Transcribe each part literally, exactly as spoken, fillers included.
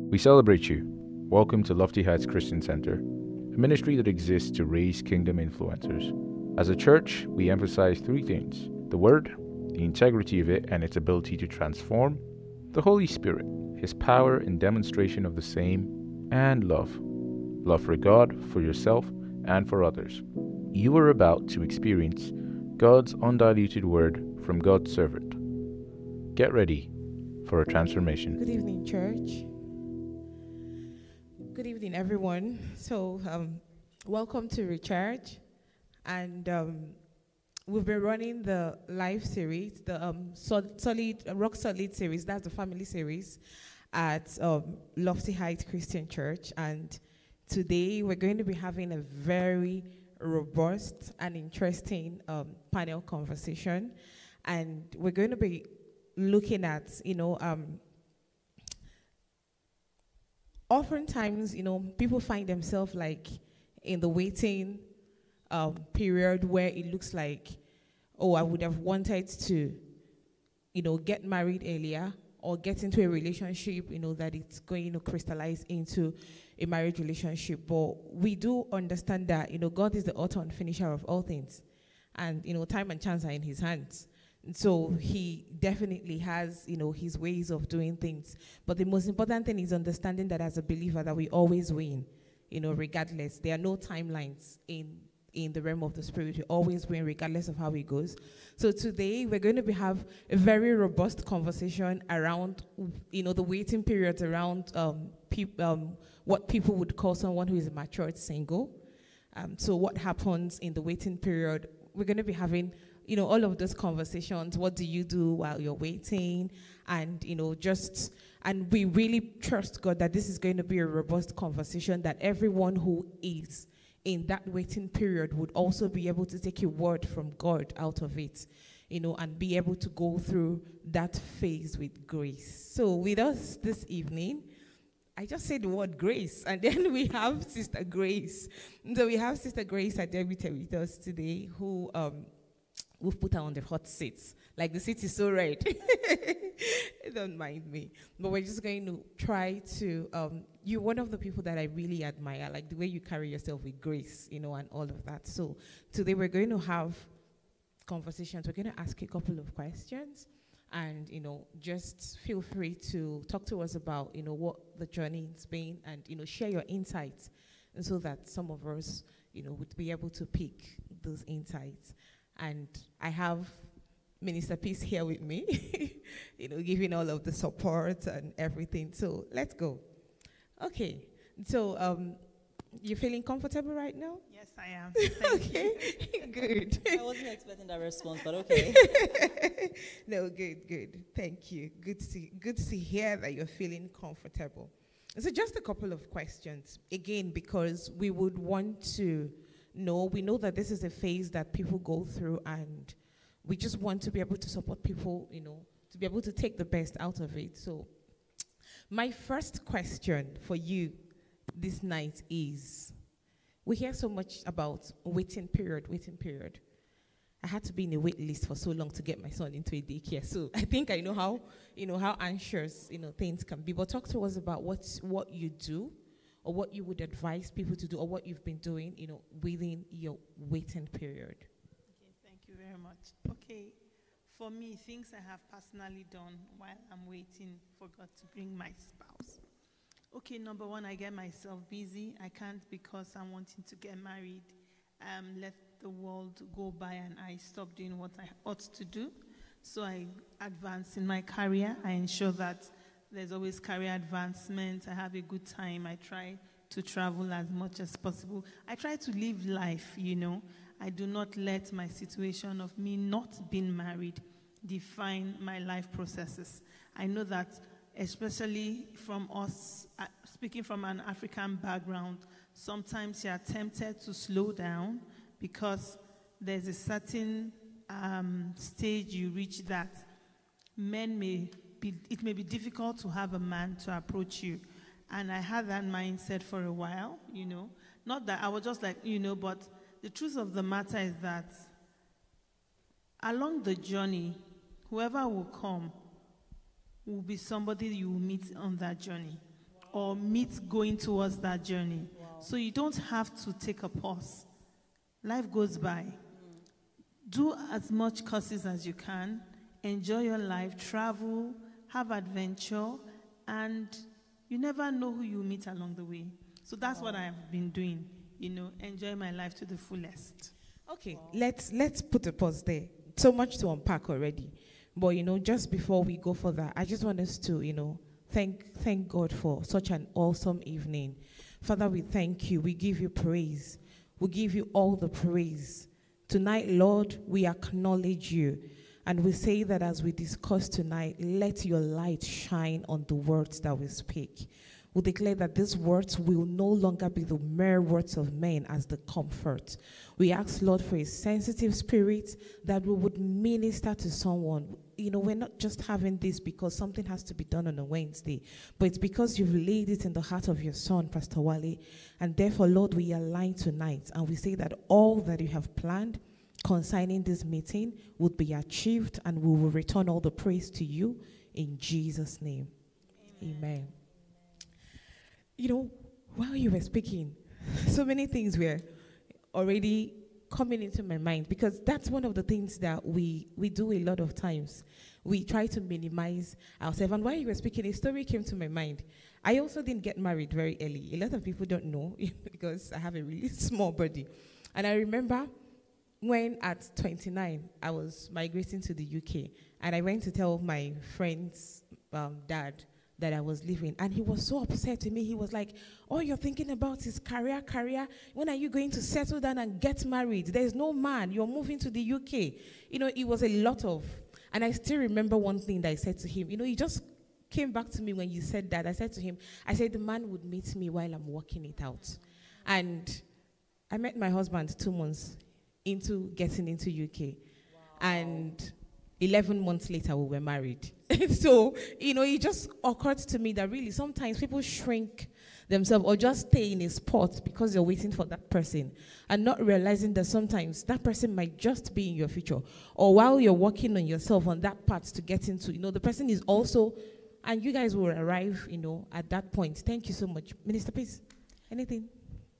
We celebrate you. Welcome to Lofty Heights Christian Center, a ministry that exists to raise kingdom influencers. As a church, we emphasize three things: the Word, the integrity of it and its ability to transform, the Holy Spirit, His power in demonstration of the same, and love. Love for God, for yourself, and for others. You are about to experience God's undiluted Word from God's servant. Get ready for a transformation. Good evening, church. Good evening, everyone. So, um, welcome to Recharge. And um, we've been running the live series, the um, solid, solid, Rock Solid series, that's the family series, at um, Lofty Heights Christian Church. And today we're going to be having a very robust and interesting um, panel conversation. And we're going to be looking at, you know, um, oftentimes, you know, people find themselves like in the waiting um, period where it looks like, oh, I would have wanted to, you know, get married earlier or get into a relationship, you know, that it's going to crystallize into a marriage relationship. But we do understand that, you know, God is the author and finisher of all things. And, you know, time and chance are in his hands. And so he definitely has, you know, his ways of doing things. But the most important thing is understanding that as a believer that we always win, you know, regardless. There are no timelines in in the realm of the spirit. We always win regardless of how it goes. So today we're going to be have a very robust conversation around, you know, the waiting periods around um, peop, um, what people would call someone who is a matured single. Um, so what happens in the waiting period? We're going to be having, you know, all of those conversations. What do you do while you're waiting? And, you know, just, and we really trust God that this is going to be a robust conversation, that everyone who is in that waiting period would also be able to take a word from God out of it, you know, and be able to go through that phase with grace. So with us this evening, I just said the word grace, and then we have Sister Grace. So we have Sister Grace Adebite with us today, who um, we've put her on the hot seats. Like, the seat is so red. Don't mind me. But we're just going to try to, um, you're one of the people that I really admire, like the way you carry yourself with grace, you know, and all of that. So today we're going to have conversations. We're going to ask a couple of questions. And, you know, just feel free to talk to us about, you know, what the journey has been and, you know, share your insights. And so that some of us, you know, would be able to pick those insights. And I have Minister Peace here with me, you know, giving all of the support and everything. So let's go. Okay. So um, you feeling comfortable right now? Yes, I am. Okay. Good. I wasn't expecting that response, but okay. No, good, good. Thank you. Good to good to hear that you're feeling comfortable. So just a couple of questions. Again, because we would want to know, we know that this is a phase that people go through, and we just want to be able to support people, you know, to be able to take the best out of it. So my first question for you this night is, we hear so much about waiting period, waiting period. I had to be in a wait list for so long to get my son into a daycare. So I think I know how, you know, how anxious, you know, things can be. But talk to us about what what you do, or what you would advise people to do, or what you've been doing, you know, within your waiting period. Okay, thank you very much. Okay, for me, things I have personally done while I'm waiting for God to bring my spouse. Okay, number one, I get myself busy. I can't, because I'm wanting to get married, um, let the world go by and I stop doing what I ought to do. So I advance in my career. I ensure that there's always career advancement. I have a good time. I try to travel as much as possible. I try to live life, you know. I do not let my situation of me not being married define my life processes. I know that, especially from us, uh, speaking from an African background, sometimes you are tempted to slow down because there's a certain um, stage you reach that men may be, it may be difficult to have a man to approach you. And I had that mindset for a while, you know. Not that I was just like, you know, but the truth of the matter is that along the journey, whoever will come will be somebody you will meet on that journey. or meet going towards that journey. Wow. So you don't have to take a pause. Life goes by. Mm. Do as much courses as you can. Enjoy your life. Travel. Have adventure. And you never know who you meet along the way. So that's wow. what I have been doing. You know, enjoy my life to the fullest. Okay, wow. let's let's put a pause there. So much to unpack already. But, you know, just before we go further, I just want us to, you know, thank thank God for such an awesome evening. Father, we thank you. We give you praise. We give you all the praise. Tonight, Lord, we acknowledge you. And we say that as we discuss tonight, let your light shine on the words that we speak. We declare that these words will no longer be the mere words of men as the comfort. We ask, Lord, for a sensitive spirit that we would minister to someone. You know, we're not just having this because something has to be done on a Wednesday, but it's because you've laid it in the heart of your son, Pastor Wale. And therefore, Lord, we align tonight and we say that all that you have planned concerning this meeting would be achieved, and we will return all the praise to you in Jesus' name. Amen. Amen. You know, while you were speaking, so many things were already coming into my mind, because that's one of the things that we, we do a lot of times. We try to minimize ourselves. And while you were speaking, a story came to my mind. I also didn't get married very early. A lot of people don't know because I have a really small body. And I remember when at twenty-nine, I was migrating to the U K, and I went to tell my friend's um, dad that I was leaving, and he was so upset with me. He was like, all you're thinking about is career, career. When are you going to settle down and get married? There's no man. You're moving to the U K. You know, it was a lot of, and I still remember one thing that I said to him. You know, he just came back to me when you said that. I said to him, I said, the man would meet me while I'm working it out. And I met my husband two months into getting into U K. Wow. And eleven months later, we were married. So, you know, it just occurred to me that really sometimes people shrink themselves or just stay in a spot because you're waiting for that person and not realizing that sometimes that person might just be in your future. Or while you're working on yourself on that path to get into, you know, the person is also, and you guys will arrive, you know, at that point. Thank you so much. Minister, please, anything?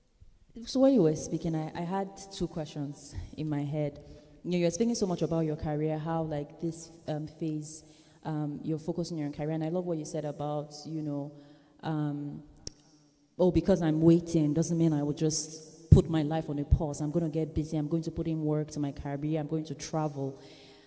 So while you were speaking, I, I had two questions in my head. You know, you're speaking so much about your career, how like this um, phase, um, you're focusing on your career. And I love what you said about, you know, um, oh, because I'm waiting doesn't mean I will just put my life on a pause. I'm going to get busy. I'm going to put in work to my career. I'm going to travel.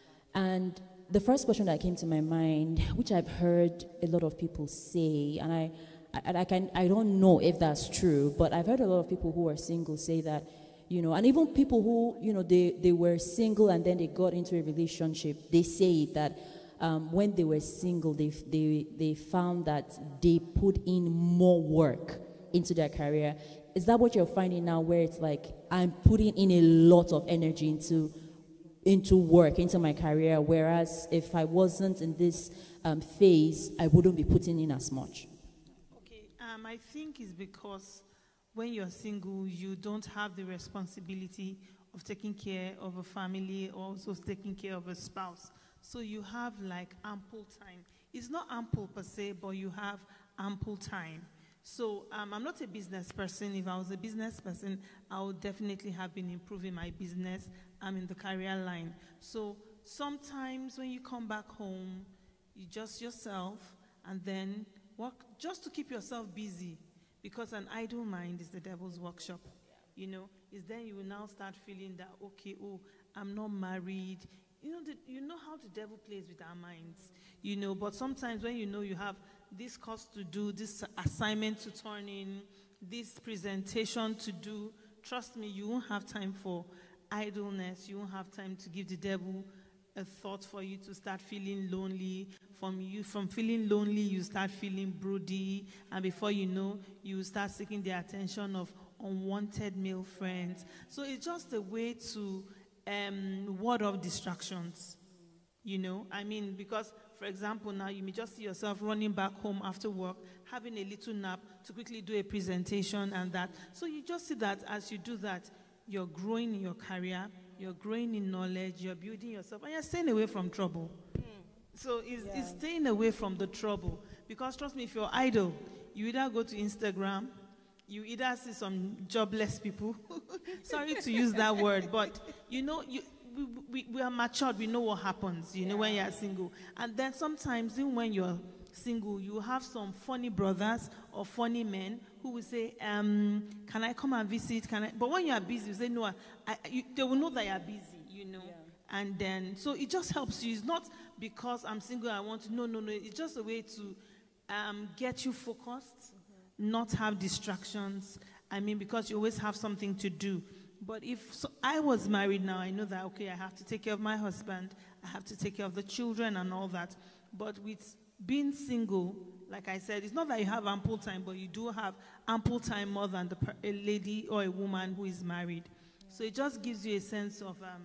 And the first question that came to my mind, which I've heard a lot of people say, and I, I, I, can, I don't know if that's true, but I've heard a lot of people who are single say that, you know, and even people who, you know, they, they were single and then they got into a relationship, they say that um, when they were single, they, they, they found that they put in more work into their career. Is that what you're finding now, where it's like, I'm putting in a lot of energy into, into work, into my career, whereas if I wasn't in this um, phase, I wouldn't be putting in as much? Okay, um, I think it's because when you're single, you don't have the responsibility of taking care of a family or also taking care of a spouse. So you have like ample time. It's not ample per se, but you have ample time. So um, I'm not a business person. If I was a business person, I would definitely have been improving my business. I'm in the career line. So sometimes when you come back home, you just yourself and then work just to keep yourself busy. Because an idle mind is the devil's workshop, you know. Is then you will now start feeling that, okay, oh, I'm not married. You know, the, you know how the devil plays with our minds, you know. But sometimes when you know you have this course to do, this assignment to turn in, this presentation to do, trust me, you won't have time for idleness. You won't have time to give the devil a thought for you to start feeling lonely. From you, from feeling lonely, you start feeling broody, and before you know, you start seeking the attention of unwanted male friends. So it's just a way to um, ward off distractions, you know. I mean, because, for example, now you may just see yourself running back home after work, having a little nap to quickly do a presentation and that. So you just see that as you do that, you're growing in your career, you're growing in knowledge, you're building yourself, and you're staying away from trouble. Mm. So it's, yeah. it's staying away from the trouble. Because trust me, if you're idle, you either go to Instagram, you either see some jobless people. Sorry to use that word, but you know, you, we, we, we are matured. We know what happens, you yeah. know, when you're single. And then sometimes, even when you're single, you have some funny brothers or funny men who will say, um, can I come and visit? Can I? But when you are busy, you say, no, I, I, you, they will know that you are busy, you know. Yeah. And then, so it just helps you. It's not because I'm single, I want to. No, no, no. It's just a way to um, get you focused, mm-hmm. not have distractions. I mean, because you always have something to do. But if so, I was married now, I know that, okay, I have to take care of my husband. I have to take care of the children and all that. But with being single, like I said, it's not that you have ample time, but you do have ample time more than the, a lady or a woman who is married. Yeah. So it just gives you a sense of um,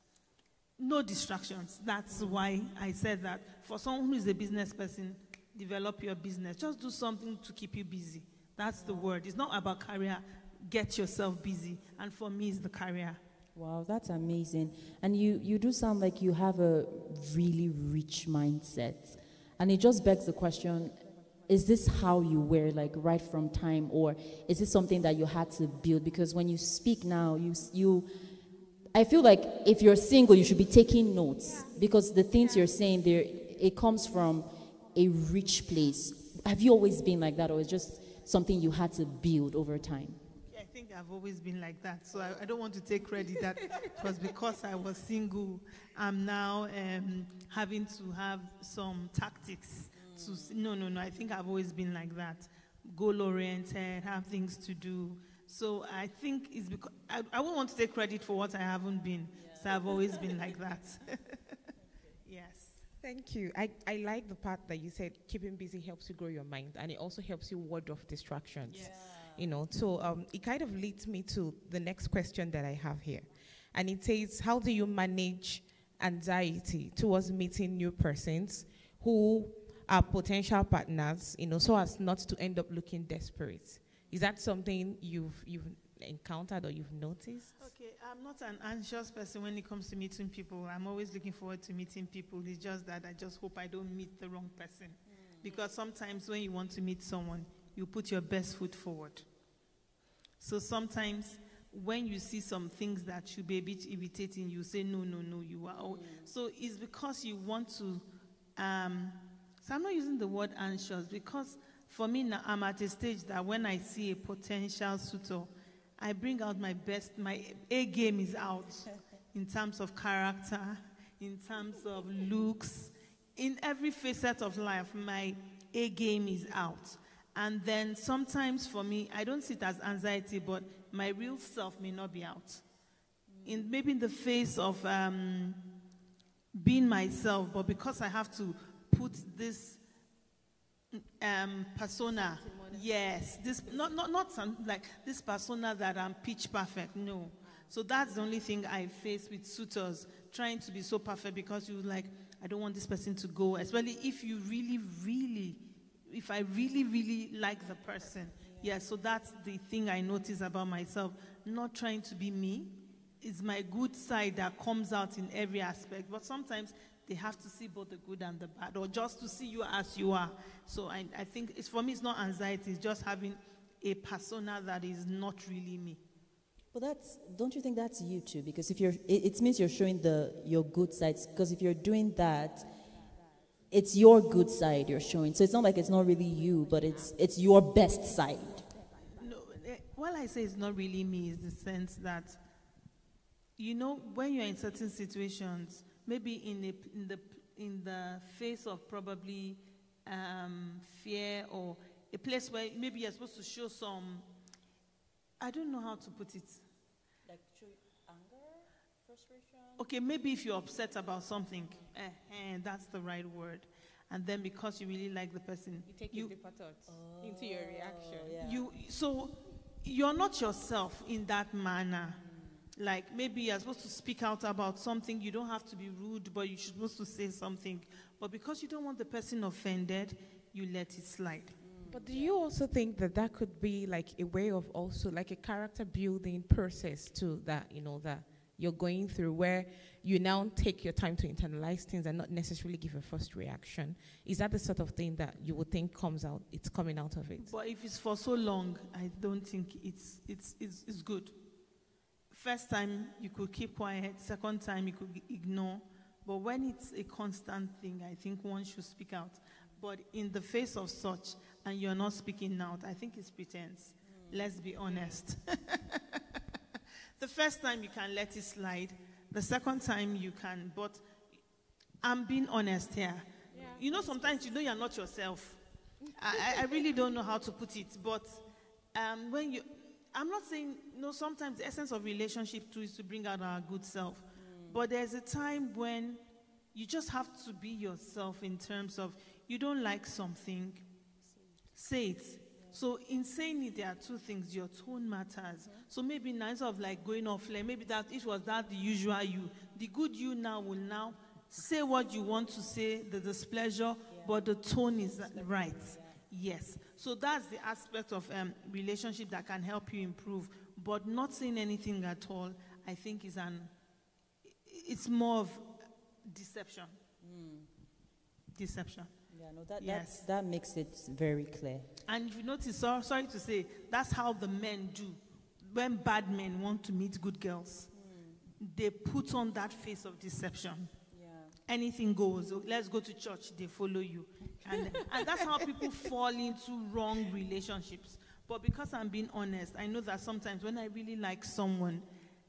no distractions. That's why I said that. For someone who is a business person, develop your business. Just do something to keep you busy. That's the word. It's not about career. Get yourself busy. And for me, it's the career. Wow, that's amazing. And you, you do sound like you have a really rich mindset. And it just begs the question, is this how you were, like, right from time? Or is this something that you had to build? Because when you speak now, you you... I feel like if you're single, you should be taking notes. Yeah. Because the things yeah. you're saying there, it comes from a rich place. Have you always been like that, or is it just something you had to build over time? I think I've always been like that, so I, I don't want to take credit that it was because I was single. I'm now um, having to have some tactics. Mm. To no, no, no. I think I've always been like that, goal-oriented, have things to do. So I think it's because I, I won't want to take credit for what I haven't been. Yeah. So I've always been like that. Yes. Thank you. I, I like the part that you said keeping busy helps you grow your mind, and it also helps you ward off distractions. Yeah. You know, so um, it kind of leads me to the next question that I have here. And it says, how do you manage anxiety towards meeting new persons who are potential partners, you know, so as not to end up looking desperate? Is that something you've you've encountered or you've noticed? Okay, I'm not an anxious person when it comes to meeting people. I'm always looking forward to meeting people. It's just that I just hope I don't meet the wrong person. Mm. Because sometimes when you want to meet someone, you put your best foot forward. So sometimes when you see some things that should be a bit irritating, you say, no, no, no, you are. Mm. So it's because you want to, um, so I'm not using the word anxious, because for me now, I'm at a stage that when I see a potential suitor, I bring out my best, my A game is out in terms of character, in terms of looks, in every facet of life, my A game is out. And then sometimes for me, I don't see it as anxiety, but my real self may not be out. In maybe in the face of um, being myself, but because I have to put this um, persona, yes, this not not not some, like this persona that I'm pitch perfect. No, so that's the only thing I face with suitors, trying to be so perfect, because you like, I don't want this person to go, especially if you really, really. If I really, really like the person. Yeah, so that's the thing I notice about myself. Not trying to be me. It's my good side that comes out in every aspect. But sometimes they have to see both the good and the bad, or just to see you as you are. So I, I think it's, for me, it's not anxiety. It's just having a persona that is not really me. But that's, don't you think that's you too? Because if you're, it, it means you're showing the your good sides. Because if you're doing that, it's your good side you're showing. So it's not like it's not really you, but it's it's your best side. No, what I say is not really me is the sense that, you know, when you're in certain situations, maybe in, a, in the in the face of probably um, fear, or a place where maybe you're supposed to show some, I don't know how to put it. Like show anger, frustration? Okay, maybe if you're upset about something, eh, eh, that's the right word. And then because you really like the person, you take you, your deeper thoughts oh, into your reaction. Yeah. You so you're not yourself in that manner. Mm. Like maybe you're supposed to speak out about something. You don't have to be rude, but you're supposed to say something. But because you don't want the person offended, you let it slide. Mm. But do you also think that that could be like a way of also like a character building process too? That you know that. you're going through, where you now take your time to internalize things and not necessarily give a first reaction. Is that the sort of thing that you would think comes out, it's coming out of it? But if it's for so long, I don't think it's it's it's, it's good. First time, you could keep quiet. Second time, you could ignore. But when it's a constant thing, I think one should speak out. But in the face of such, and you're not speaking out, I think it's pretense. Mm. Let's be honest. The first time, you can let it slide. The second time, you can. But I'm being honest here. Yeah. You know, sometimes you know you're not yourself. I, I really don't know how to put it. But um, when you... I'm not saying, you know, sometimes the essence of relationship too is to bring out our good self. Mm. But there's a time when you just have to be yourself in terms of you don't like something, say it. Yeah. So in saying it, there are two things. Your tone matters. Yeah. So maybe instead of like going off, like maybe that it was that the usual you. The good you now will now say what you want to say, the displeasure, yeah. but the tone is right. Yeah. Yes. So that's the aspect of um, relationship that can help you improve. But not saying anything at all, I think is an, it's more of deception. Mm. Deception. Yeah, no, that, yes. that makes it very clear. And if you notice, so, sorry to say, that's how the men do. When bad men want to meet good girls, mm. they put on that face of deception. Yeah. Anything goes. Let's go to church, they follow you. And, and that's how people fall into wrong relationships. But because I'm being honest, I know that sometimes when I really like someone,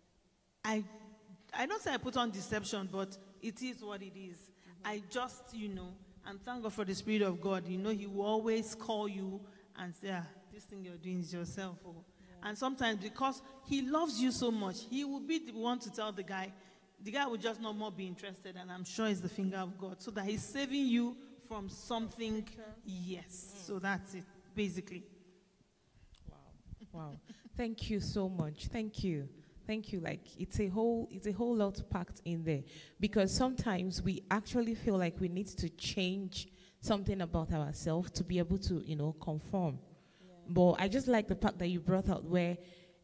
I I don't say I put on deception, but it is what it is. Mm-hmm. I just, you know, and thank God for the Spirit of God. You know, He will always call you and say, ah, this thing you're doing is yourself. Oh. Yeah. And sometimes because He loves you so much, He will be the one to tell the guy. The guy will just not more be interested, and I'm sure it's the finger of God, so that He's saving you from something. Yes. Mm. So that's it, basically. Wow. Wow. Thank you so much. Thank you. Thank you. Like it's a whole it's a whole lot packed in there, because sometimes we actually feel like we need to change something about ourselves to be able to, you know, conform. Yeah. But I just like the part that you brought out where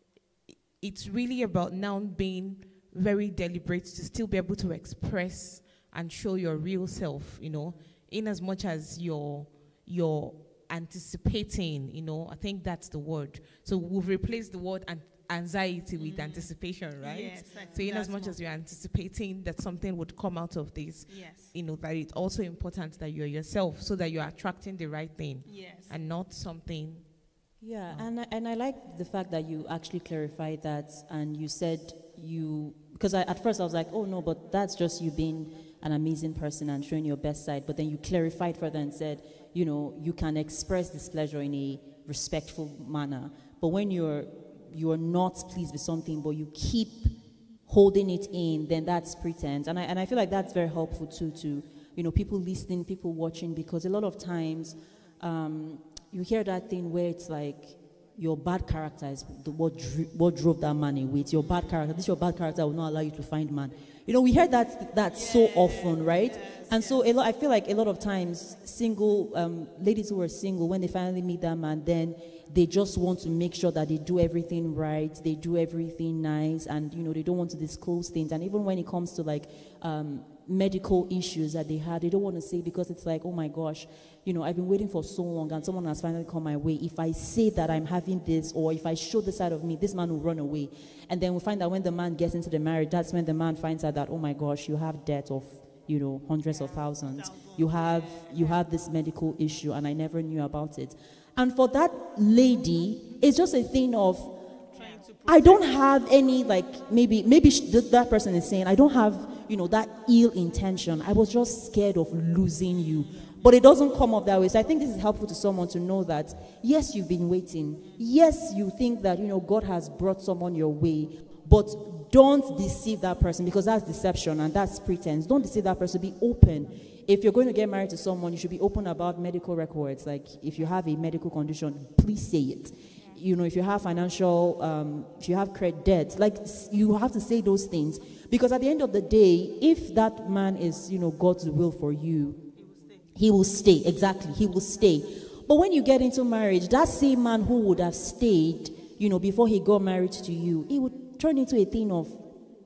it's really about now being very deliberate to still be able to express and show your real self, you know, in as much as you're, you're anticipating, you know, I think that's the word. So we've replaced the word an- anxiety with mm. anticipation, right? Yes, so in as much more. as you're anticipating that something would come out of this, yes. you know, that it's also important that you're yourself, so that you're attracting the right thing, yes. and not something. Yeah, no. and, I, and I like the fact that you actually clarified that, and you said you, because I, at first I was like, oh no, but that's just you being an amazing person and showing your best side. But then you clarified further and said, you know, you can express displeasure in a respectful manner. But when you're you're not pleased with something, but you keep holding it in, then that's pretense. And I and I feel like that's very helpful too to, you know, people listening, people watching, because a lot of times um, you hear that thing where it's like your bad character is the, what, dro- what drove that man away. It's your bad character. This your bad character will not allow you to find man. You know, we hear that that yes, so often, right? Yes, and yes. so a lot, I feel like a lot of times, single um, ladies who are single, when they finally meet that man, then they just want to make sure that they do everything right, they do everything nice, and you know, they don't want to disclose things. And even when it comes to like um, medical issues that they had, they don't want to say, because it's like, oh my gosh, you know, I've been waiting for so long and someone has finally come my way. If I say that I'm having this, or if I show this side of me, this man will run away. And then we find that when the man gets into the marriage, that's when the man finds out that, oh my gosh, you have debt of, you know, hundreds of thousands. You have, you have this medical issue and I never knew about it. And for that lady, it's just a thing of, I don't have any, like, maybe, maybe sh- th- that person is saying, I don't have, you know, that ill intention. I was just scared of losing you. But it doesn't come up that way. So I think this is helpful to someone to know that, yes, you've been waiting. Yes, you think that, you know, God has brought someone your way. But don't deceive that person, because that's deception and that's pretense. Don't deceive that person. Be open. If you're going to get married to someone, you should be open about medical records. Like, if you have a medical condition, please say it. You know, if you have financial, um, if you have credit debt, like, you have to say those things. Because at the end of the day, if that man is, you know, God's will for you, he will stay. Exactly. He will stay. But when you get into marriage, that same man who would have stayed, you know, before he got married to you, he would turn into a thing of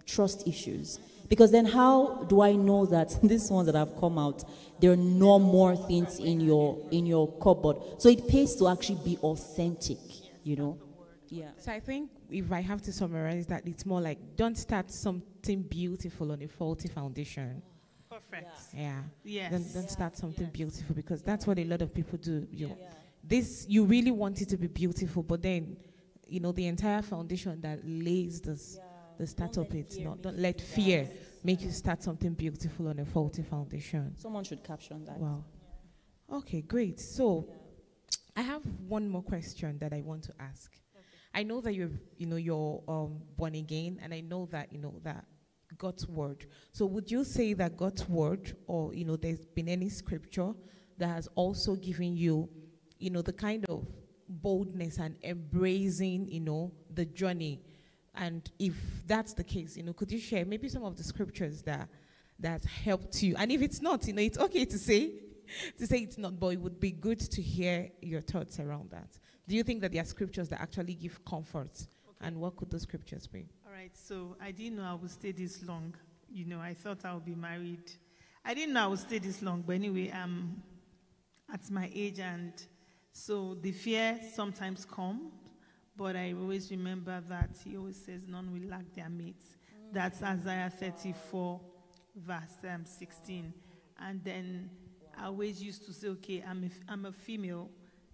trust issues. Because then how do I know that these ones that have come out, there are no more things in your in your cupboard? So it pays to actually be authentic, you know? Yeah. So I think if I have to summarize that, it's more like don't start something beautiful on a faulty foundation. Perfect. Yeah. Yes. Don't, don't start something Yes. beautiful, because that's what a lot of people do. You know, Yeah. this, you really want it to be beautiful, but then, you know, the entire foundation that lays this, Yeah. the start Don't up let it, fear not, make don't you let do fear that. make you start something beautiful on a faulty foundation. Someone should caption that. Wow. Okay, great. So I have one more question that I want to ask. I know that you're, you know, you're um, born again, and I know that, you know, that God's word. So would you say that God's word, or, you know, there's been any scripture that has also given you, you know, the kind of boldness and embracing, you know, the journey? And if that's the case, you know, could you share maybe some of the scriptures that that helped you? And if it's not, you know, it's okay to say, to say it's not, but it would be good to hear your thoughts around that. Do you think that there are scriptures that actually give comfort? Okay. And what could those scriptures be? All right, so I didn't know I would stay this long. You know, I thought I would be married. I didn't know I would stay this long, but anyway, I'm at my age, and so the fear sometimes comes, but I always remember that he always says none will lack their mates. Mm. That's Isaiah thirty-four, verse um, sixteen. And then I always used to say, okay, I'm a, I'm a female.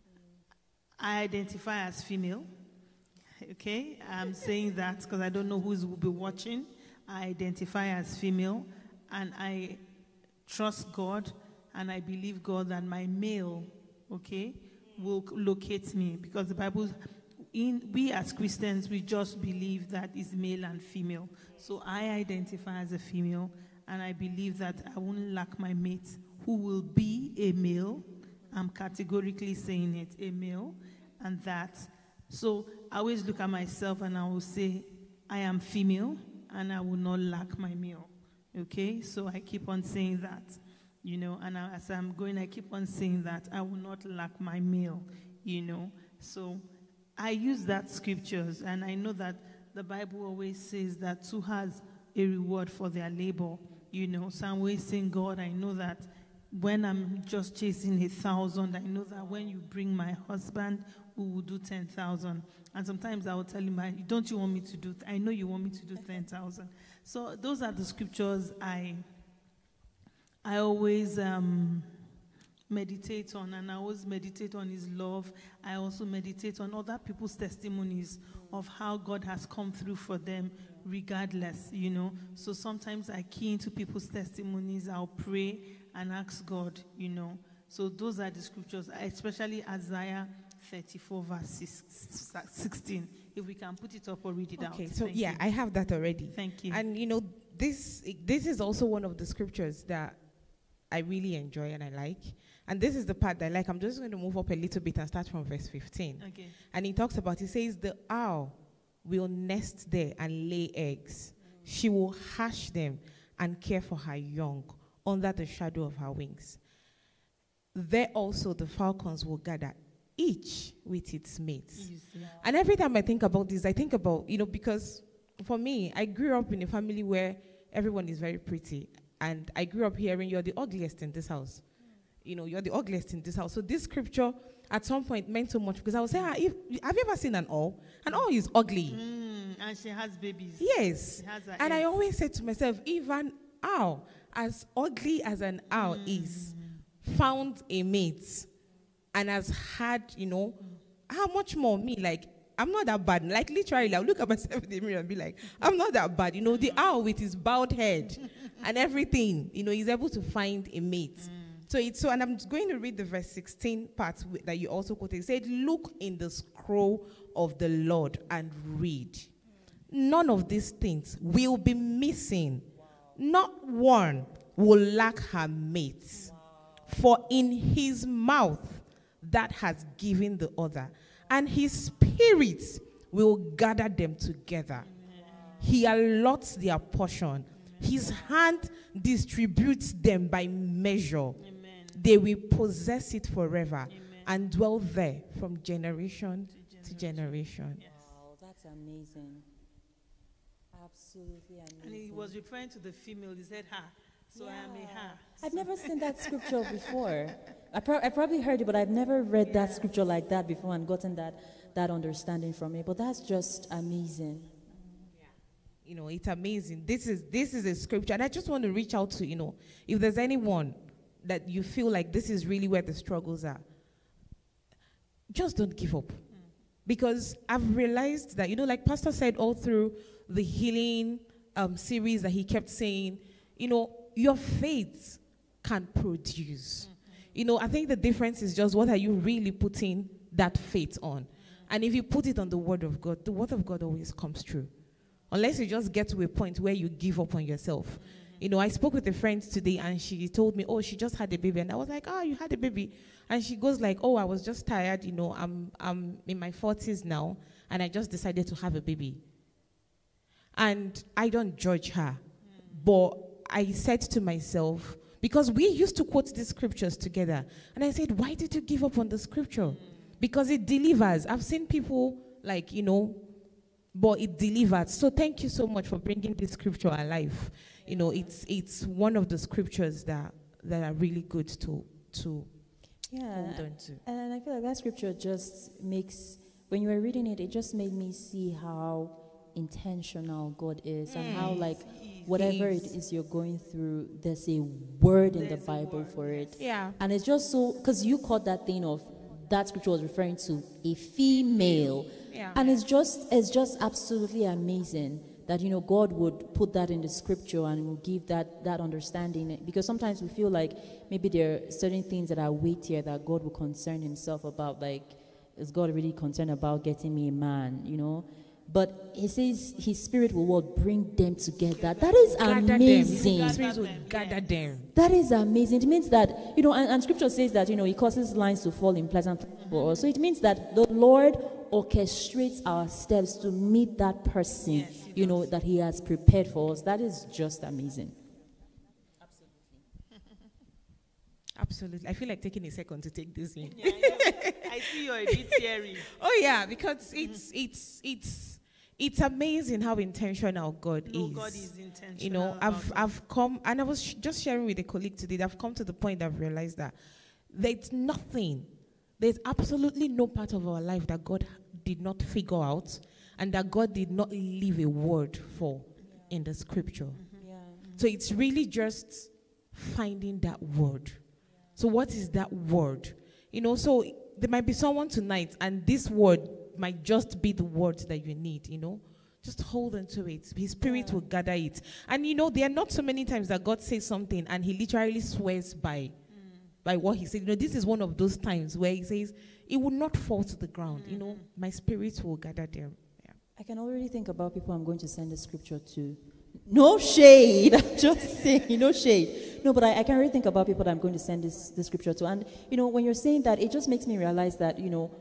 I identify as female. Okay, I'm saying that because I don't know who will be watching. I identify as female, and I trust God, and I believe God that my male, okay, will locate me, because the Bible, in we as Christians, we just believe that it's male and female. So I identify as a female, and I believe that I won't lack my mate who will be a male. I'm categorically saying it, a male, and that. So I always look at myself and I will say, I am female and I will not lack my male. Okay? So I keep on saying that, you know, and I, as I'm going, I keep on saying that I will not lack my male, you know. So I use that scriptures, and I know that the Bible always says that two has a reward for their labor, you know. So I'm always saying, God, I know that when I'm just chasing a thousand, I know that when you bring my husband, we will do ten thousand. And sometimes I will tell him, don't you want me to do, th- I know you want me to do ten thousand. So those are the scriptures I I always um, meditate on, and I always meditate on his love. I also meditate on other people's testimonies of how God has come through for them regardless, you know. So sometimes I key into people's testimonies, I'll pray and ask God, you know. So those are the scriptures, especially Isaiah thirty-four, verse sixteen. If we can put it up or read it okay, out. Okay, so Thank yeah, you. I have that already. Thank you. And you know, this this is also one of the scriptures that I really enjoy and I like. And this is the part that I like. I'm just going to move up a little bit and start from verse fifteen. Okay. And he talks about, he says, the owl will nest there and lay eggs. Mm. She will hatch them and care for her young under the shadow of her wings. There also the falcons will gather, each with its mates. Yeah. And every time I think about this, I think about, you know, because for me, I grew up in a family where everyone is very pretty. And I grew up hearing, you're the ugliest in this house. Mm. You know, you're the ugliest in this house. So this scripture at some point meant so much, because I would say, ah, if, have you ever seen an owl? An owl is ugly. Mm, and she has babies. Yes. She has her And I eggs. always said to myself, if an owl, as ugly as an owl Mm. is, found a mate and has had, you know, how much more me? Like, I'm not that bad. Like, literally, I'll look at myself in the mirror and be like, I'm not that bad. You know, the owl with his bowed head and everything, you know, he's able to find a mate. Mm. So it's so, and I'm going to read the verse sixteen part that you also quoted. It said, look in the scroll of the Lord and read. Mm. None of these things will be missing. Wow. Not one will lack her mates. Wow. For in his mouth that has given the other, and his spirit will gather them together. Amen. He allots their portion. Amen. His hand distributes them by measure. Amen. They will possess it forever. Amen. And dwell there from generation to generation. To generation. Yes. Wow, that's amazing. Absolutely amazing. And he was referring to the female. He said her. So I am a her. I've never seen that scripture before. I, pro- I probably heard it, but I've never read that scripture like that before and gotten that, that understanding from it. But that's just amazing. You know, it's amazing. This is this is a scripture, and I just want to reach out to, you know, if there's anyone that you feel like this is really where the struggles are, just don't give up. Because I've realized that, you know, like Pastor said all through the healing um, series that he kept saying, you know, your faith can produce. Mm-hmm. You know, I think the difference is just what are you really putting that faith on? Mm-hmm. And if you put it on the word of God, the word of God always comes true. Unless you just get to a point where you give up on yourself. Mm-hmm. You know, I spoke with a friend today and she told me, oh, she just had a baby. And I was like, oh, you had a baby. And she goes like, oh, I was just tired. You know, I'm, I'm in my forties now and I just decided to have a baby. And I don't judge her. Mm-hmm. But I said to myself, because we used to quote these scriptures together. And I said, why did you give up on the scripture? Mm. Because it delivers. I've seen people like, you know, but it delivers. So thank you so much for bringing this scripture alive. You know, it's it's one of the scriptures that, that are really good to, to yeah, hold on to. And I feel like that scripture just makes, when you were reading it, it just made me see how intentional God is mm. and how like whatever it is you're going through, there's a word in there's the Bible word, for it. Yeah. And it's just so, because you caught that thing of, that scripture was referring to a female. Yeah. And it's just, it's just absolutely amazing that, you know, God would put that in the scripture and will give that, that understanding. Because sometimes we feel like maybe there are certain things that are weightier that God will concern himself about. Like, is God really concerned about getting me a man, you know? But he says his spirit will what, bring them together. That is amazing. His spirit will gather them. That is amazing. It means that, you know, and, and scripture says that, you know, he causes lines to fall in pleasant places. So it means that the Lord orchestrates our steps to meet that person, yes, you know, that he has prepared for us. That is just amazing. Absolutely. I feel like taking a second to take this in. Yeah, I, I see you're a bit teary. Oh yeah, because it's mm-hmm. it's it's it's amazing how intentional God no, is. God is intentional. You know, I've I've come and I was sh- just sharing with a colleague today. I've come to the point that I've realized that there's nothing, there's absolutely no part of our life that God did not figure out and that God did not leave a word for yeah. in the scripture. Mm-hmm. Yeah. Mm-hmm. So it's really just finding that word. So what is that word? You know, so there might be someone tonight and this word might just be the word that you need, you know. Just hold on to it. His spirit yeah. will gather it. And you know, there are not so many times that God says something and he literally swears by, mm. by what he said. You know, this is one of those times where he says, it will not fall to the ground. Mm-hmm. You know, my spirit will gather them. Yeah. I can already think about people I'm going to send the scripture to. No shade. Just saying, no shade. No, but I, I can really think about people that I'm going to send this, this scripture to. And, you know, when you're saying that, it just makes me realize that, you know,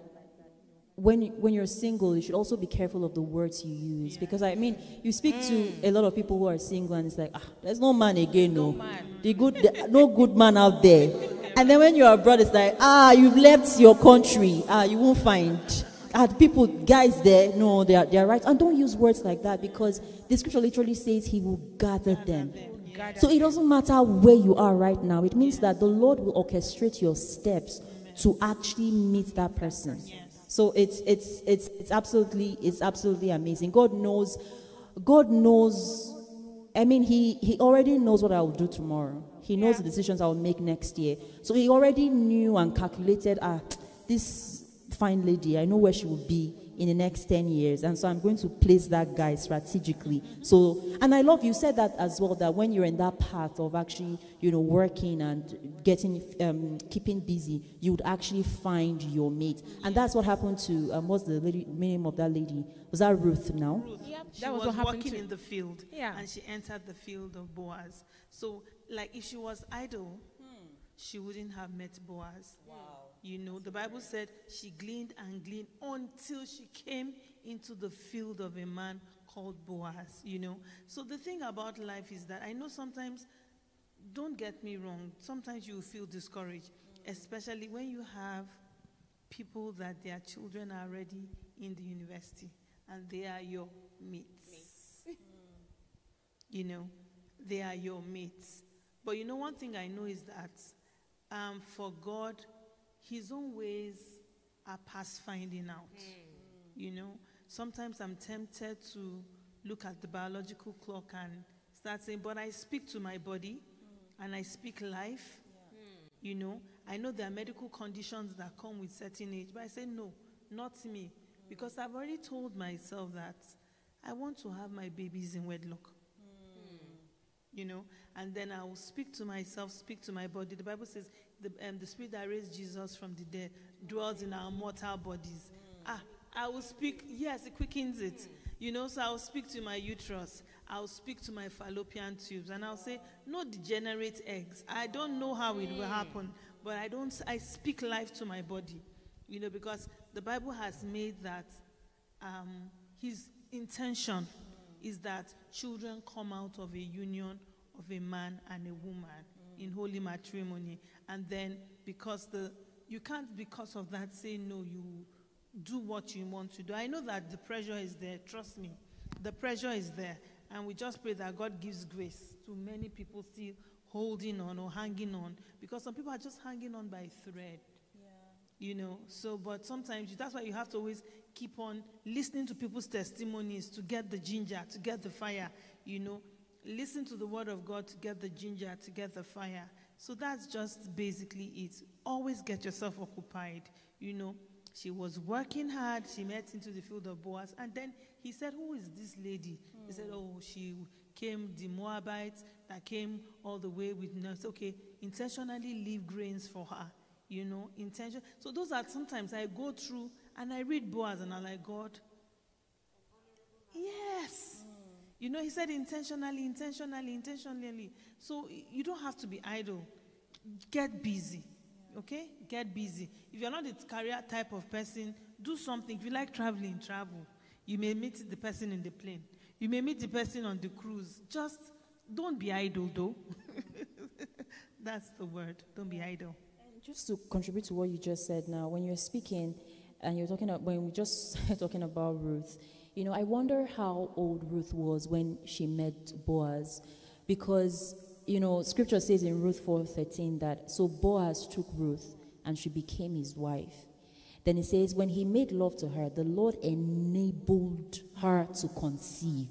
when, when you're single, you should also be careful of the words you use. Because, I mean, you speak mm. to a lot of people who are single and it's like, ah, there's no man again, no. no man. The good, the, no good man out there. And then when you're abroad, it's like, ah, you've left your country. Ah, you won't find... Had people, guys there, no, they are, they are right. And don't use words like that because the scripture literally says he will gather them. Gather so it doesn't matter where you are right now. It means that the Lord will orchestrate your steps to actually meet that person. So it's it's it's it's absolutely it's absolutely amazing. God knows, God knows. I mean, he he already knows what I will do tomorrow. He knows yeah. the decisions I will make next year. So he already knew and calculated. Ah, this. Fine lady, I know where she will be in the next ten years, and so I'm going to place that guy strategically. So, and I love you said that as well, that when you're in that path of actually, you know, working and getting, um, keeping busy, you would actually find your mate. And that's what happened to, um, what's the lady, name of that lady? Was that Ruth now? Ruth. Yep. She that was, was working to. in the field, yeah. and she entered the field of Boaz. So, like, if she was idle, hmm. she wouldn't have met Boaz. Wow. You know, the Bible said she gleaned and gleaned until she came into the field of a man called Boaz, you know. So the thing about life is that I know sometimes, don't get me wrong, sometimes you feel discouraged, especially when you have people that their children are already in the university and they are your mates. you know, they are your mates. But you know, one thing I know is that um, for God, his own ways are past finding out. Mm. You know, sometimes I'm tempted to look at the biological clock and start saying, but I speak to my body mm. and I speak life. Yeah. Mm. You know, I know there are medical conditions that come with certain age, but I say, no, not me. Mm. Because I've already told myself that I want to have my babies in wedlock. You know, and then I will speak to myself, speak to my body. The Bible says the, um, the spirit that raised Jesus from the dead dwells in our mortal bodies. Mm. Ah, I will speak, yes, it quickens it. Mm. You know, so I will speak to my uterus. I will speak to my fallopian tubes. And I'll say, no degenerate eggs. I don't know how it will happen, but I don't, I speak life to my body. You know, because the Bible has made that um, his intention is that children come out of a union of a man and a woman mm. in holy matrimony. And then because the you can't because of that say no, you do what you want to do. I know that the pressure is there, trust me. The pressure is there. And we just pray that God gives grace to many people still holding on or hanging on. Because some people are just hanging on by a thread. You know, so, but sometimes that's why you have to always keep on listening to people's testimonies to get the ginger, to get the fire, you know. Listen to the word of God to get the ginger, to get the fire. So that's just basically it. Always get yourself occupied, you know. She was working hard. She met into the field of Boaz. And then he said, who is this lady? Mm. He said, oh, she came, the Moabites that came all the way with nurse. Okay, intentionally leave grains for her. You know, intention. So those are sometimes I go through and I read Boaz and I'm like, God, yes. Mm. You know, he said intentionally, intentionally, intentionally. So you don't have to be idle. Get busy. Okay? Get busy. If you're not the career type of person, do something. If you like traveling, travel. You may meet the person in the plane. You may meet the person on the cruise. Just don't be idle, though. That's the word. Don't be idle. Just to contribute to what you just said now, when you're speaking and you're talking about, when we just talking about Ruth, you know, I wonder how old Ruth was when she met Boaz, because, you know, scripture says in Ruth four thirteen that, so Boaz took Ruth and she became his wife. Then it says, when he made love to her, the Lord enabled her to conceive.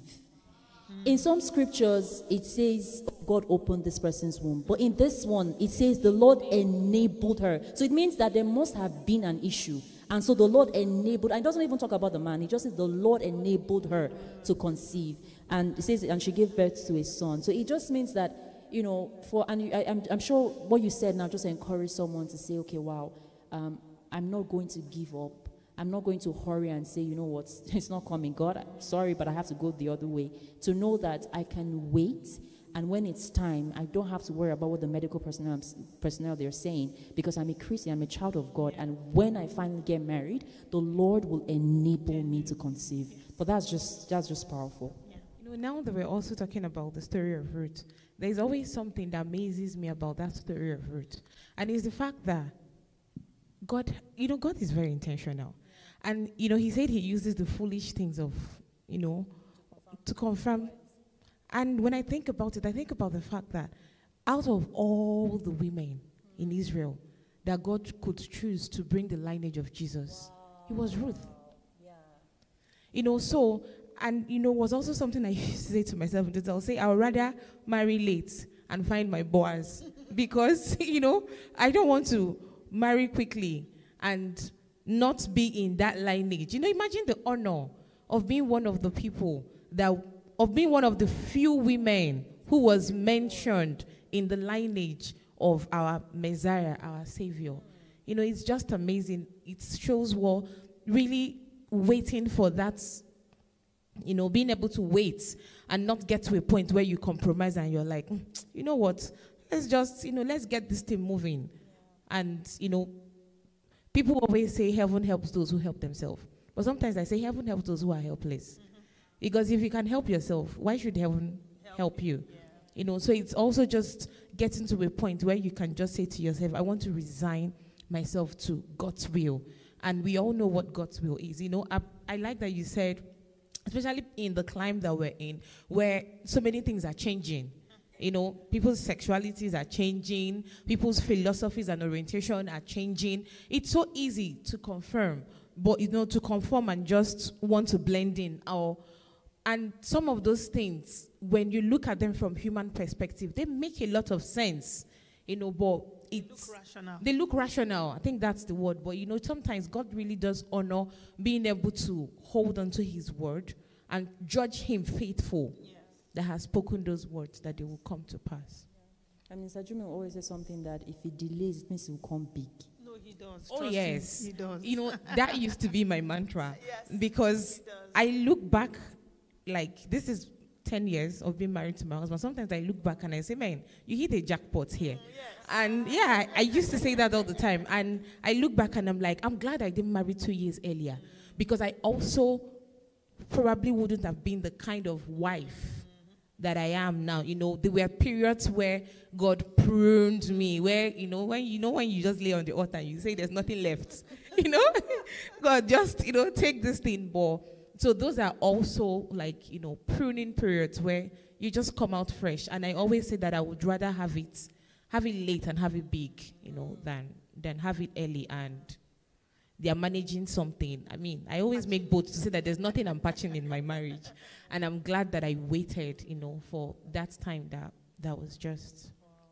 In some scriptures, it says God opened this person's womb. But in this one, it says the Lord enabled her. So it means that there must have been an issue. And so the Lord enabled, and it doesn't even talk about the man. It just says the Lord enabled her to conceive. And it says, and she gave birth to a son. So it just means that, you know, for, and I, I'm, I'm sure what you said now just encourage someone to say, okay, wow, um, I'm not going to give up. I'm not going to hurry and say, you know what, it's not coming. God, I'm sorry, but I have to go the other way. To know that I can wait, and when it's time, I don't have to worry about what the medical personnel, personnel they're saying, because I'm a Christian, I'm a child of God, and when I finally get married, the Lord will enable me to conceive. But that's just that's just powerful. Yeah. You know, now that we're also talking about the story of Ruth, there's always something that amazes me about that story of Ruth, and it's the fact that God, you know, God is very intentional. And, you know, he said he uses the foolish things of, you know, to confirm. And when I think about it, I think about the fact that out of all the women in Israel that God could choose to bring the lineage of Jesus, it was Ruth. Yeah. You know, so, and, you know, was also something I used to say to myself, I'll say, I would rather marry late and find my Boaz. Because, you know, I don't want to marry quickly and not be in that lineage. You know, imagine the honor of being one of the people that, of being one of the few women who was mentioned in the lineage of our Messiah, our Savior. You know, it's just amazing. It shows what really waiting for that, you know, being able to wait and not get to a point where you compromise and you're like, mm, you know what, let's just, you know, let's get this thing moving. And, you know, people always say heaven helps those who help themselves. But sometimes I say heaven helps those who are helpless. Mm-hmm. Because if you can help yourself, why should heaven help, help you? Yeah. You know, so it's also just getting to a point where you can just say to yourself, I want to resign myself to God's will. And we all know what God's will is. You know, I, I like that you said especially in the climate that we're in, where so many things are changing. You know, people's sexualities are changing, people's philosophies and orientation are changing. It's so easy to confirm, but you know, to conform and just want to blend in. Or, and some of those things, when you look at them from human perspective, they make a lot of sense. You know, but it's, They look rational. They look rational. I think that's the word. But you know, sometimes God really does honor being able to hold on to his word and judge him faithful. Yes. That has spoken those words, that they will come to pass. I mean, Sajumi always says something that if it delays, it means it will come big. No, he does. Oh, Trust yes. him, he does. You know, that used to be my mantra. Yes, Because he does. I look back, like, this is ten years of being married to my husband. Sometimes I look back and I say, man, you hit a jackpot here. Mm, yes. And yeah, I, I used to say that all the time. And I look back and I'm like, I'm glad I didn't marry two years earlier. Because I also probably wouldn't have been the kind of wife that I am now. You know, there were periods where God pruned me, where, you know, when you know when you just lay on the altar and you say there's nothing left, you know, God just, you know, take this thing. But so those are also like, you know, pruning periods where you just come out fresh. And I always say that I would rather have it, have it late and have it big, you know, than than have it early and they are managing something. I mean, I always make bold to say that there's nothing I'm patching in my marriage. And I'm glad that I waited, you know, for that time that that was just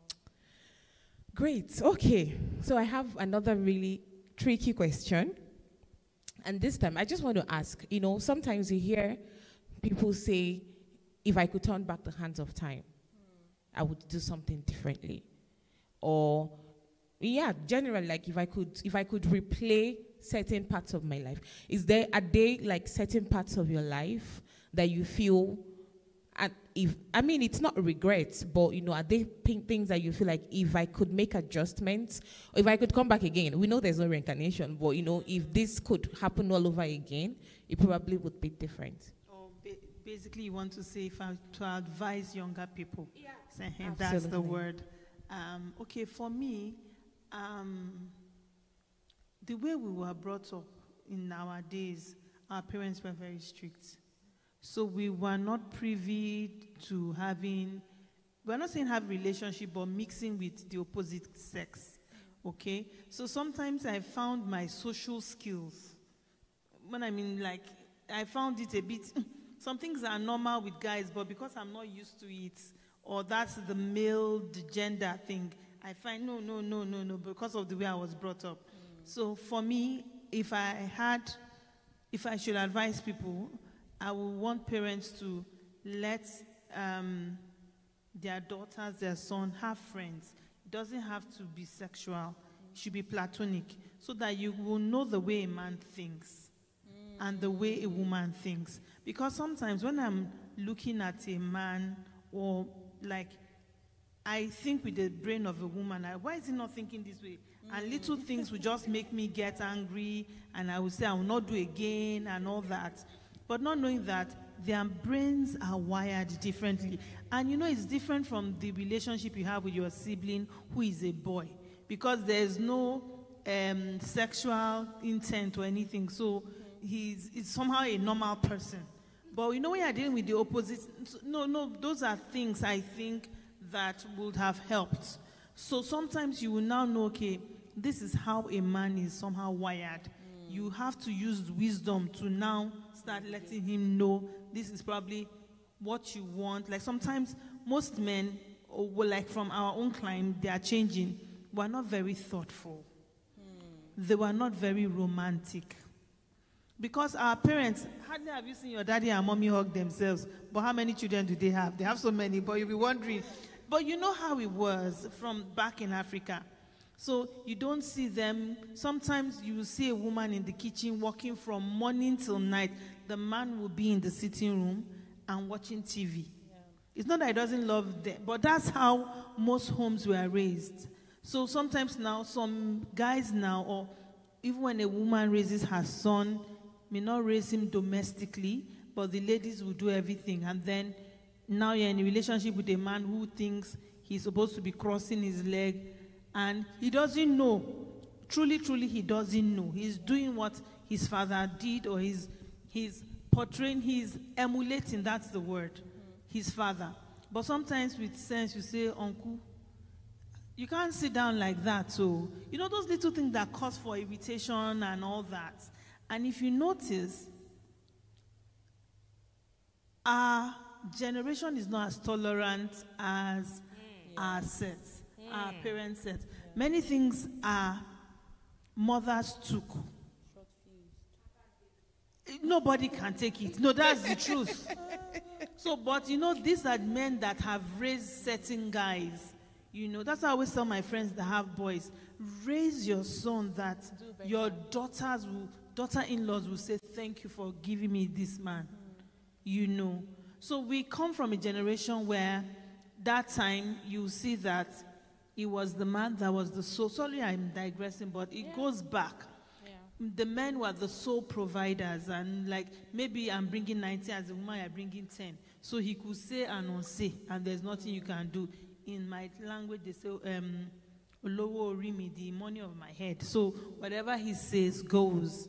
great. Okay, so I have another really tricky question. And this time, I just want to ask, you know, sometimes you hear people say, if I could turn back the hands of time, I would do something differently. Or, yeah, generally, like if I could, if I could replay certain parts of my life, is there, are there like certain parts of your life that you feel, and if, I mean, it's not regrets, but, you know, are there things that you feel like if I could make adjustments, or if I could come back again, we know there's no reincarnation, but, you know, if this could happen all over again, it probably would be different. Or ba- basically, you want to say if I, to advise younger people. Yeah. Say, hey, that's the Absolutely. word. Um, okay, for me, um, the way we were brought up in our days, our parents were very strict. So we were not privy to having, we're not saying have relationship, but mixing with the opposite sex, okay? So sometimes I found my social skills, when I mean like, I found it a bit, some things are normal with guys, but because I'm not used to it, or that's the male, the gender thing, I find no, no, no, no, no, because of the way I was brought up. So for me, if I had, if I should advise people, I would want parents to let um, their daughters, their son, have friends. It doesn't have to be sexual. It should be platonic, so that you will know the way a man thinks and the way a woman thinks. Because sometimes when I'm looking at a man, or like, I think with the brain of a woman, I, why is he not thinking this way? And little things will just make me get angry, and I will say I will not do again and all that. But not knowing that their brains are wired differently. And you know, it's different from the relationship you have with your sibling who is a boy, because there's no um, sexual intent or anything. So he's, he's somehow a normal person. But you know, when you're dealing with the opposite, no, no, those are things I think that would have helped. So sometimes you will now know, okay, this is how a man is somehow wired. Mm. You have to use wisdom to now start letting him know this is probably what you want. Like sometimes most men, or well, like from our own climate, they are changing, were not very thoughtful. Mm. They were not very romantic. Because our parents, hardly have you seen your daddy and mommy hug themselves, but how many children do they have? They have so many, but you'll be wondering. But you know how it was from back in Africa. So you don't see them. Sometimes you will see a woman in the kitchen working from morning till night. The man will be in the sitting room and watching T V. Yeah. It's not that he doesn't love them, but that's how most homes were raised. So sometimes now, some guys now, or even when a woman raises her son, may not raise him domestically, but the ladies will do everything. And then now you're in a relationship with a man who thinks he's supposed to be crossing his leg, and he doesn't know. Truly, truly, he doesn't know. He's doing what his father did, or his, his portraying, he's emulating, that's the word, his father. But sometimes with sense, you say, uncle, you can't sit down like that. So, you know, those little things that cause for irritation and all that. And if you notice, our generation is not as tolerant as mm, yeah. our sets, mm. our parents' sets. Yeah. Many things our mothers took. Nobody can take it. No, that's the truth. So, but you know, these are men that have raised certain guys. You know, that's why I always tell my friends that have boys, raise your son that your daughters will, daughter-in-laws will say, thank you for giving me this man. Mm. You know. So we come from a generation where that time you see that it was the man that was the sole. Sorry, I'm digressing, but it yeah. goes back. The men were the sole providers, and like maybe I'm bringing ninety as a woman, I'm bringing ten. So he could say and unsay, and there's nothing you can do. In my language, they say, um, Olowo Orimi, the money of my head. So whatever he says goes.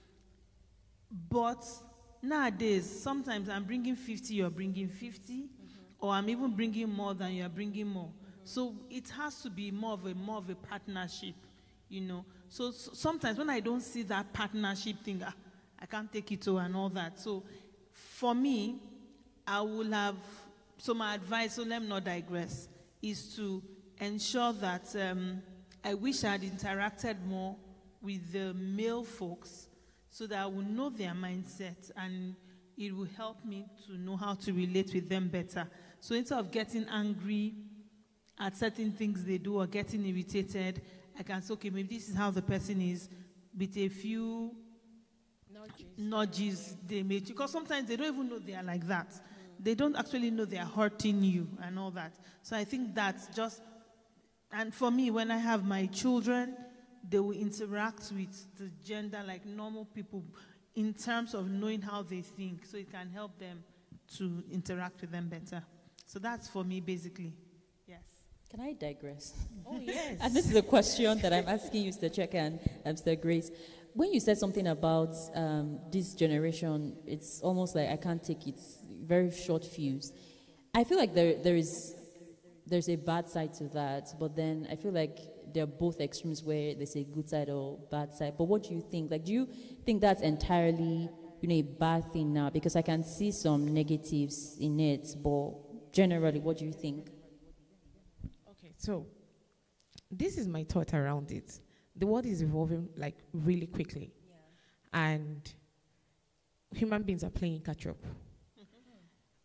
But nowadays, sometimes I'm bringing fifty, you're bringing fifty, mm-hmm. or I'm even bringing more than you're bringing more. Mm-hmm. So it has to be more of a more of a partnership, you know. So, so sometimes when I don't see that partnership thing, ah, I can't take it to and all that. So for me, I will have, so my advice, so let me not digress, is to ensure that um, I wish I had interacted more with the male folks so that I will know their mindset and it will help me to know how to relate with them better. So instead of getting angry at certain things they do or getting irritated, I can say, okay, maybe this is how the person is, with a few nudges, nudges they made. Because sometimes they don't even know they are like that. Mm. They don't actually know they are hurting you and all that. So I think that's just, and for me, when I have my children, they will interact with the gender like normal people in terms of knowing how they think. So it can help them to interact with them better. So that's for me, basically. Yes. Can I digress? Oh, yes. And this is a question that I'm asking you, Mister Cheka and um, Mister Grace. When you said something about um, this generation, it's almost like I can't take it, very short fuse. I feel like there there is there's a bad side to that, but then I feel like they're both extremes where there's a good side or bad side. But what do you think? Like, do you think that's entirely, you know, a bad thing now? Because I can see some negatives in it, but generally, what do you think? So, this is my thought around it. The world is evolving like really quickly, yeah. and human beings are playing catch up. Mm-hmm.